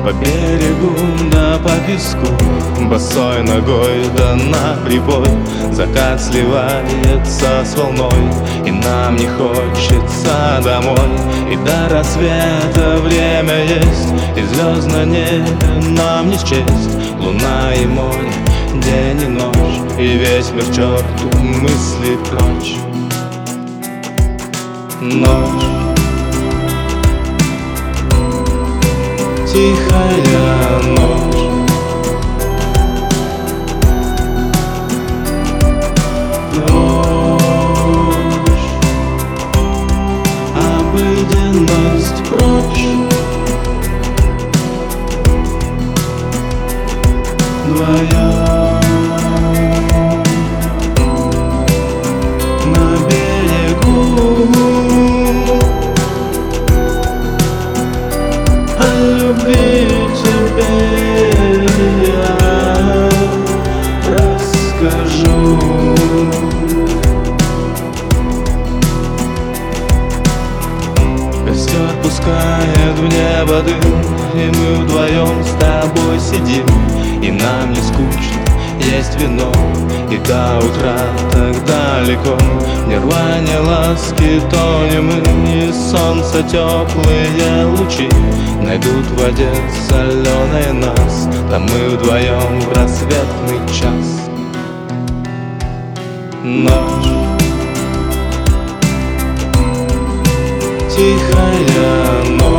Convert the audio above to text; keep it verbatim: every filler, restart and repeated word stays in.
По берегу да по песку, босой ногой да на прибой. Закат сливается с волной, и нам не хочется домой. И до рассвета время есть, и звезд на небе нам не счесть. Луна и море, день и ночь, и весь мир черту мысли прочь. Ночь, тихая ночь, ночь, обыденность прочь. Вдвоем на берегу, о любви тебе я расскажу. Костер пускает в небо дым, и мы вдвоем с тобой сидим. И нам не скучно, есть вино, и до утра так далеко. В нирване ласки тонем мы, и солнце теплые лучи найдут в воде соленой нас. Там мы вдвоем в рассветный час. Ночь, тихая ночь,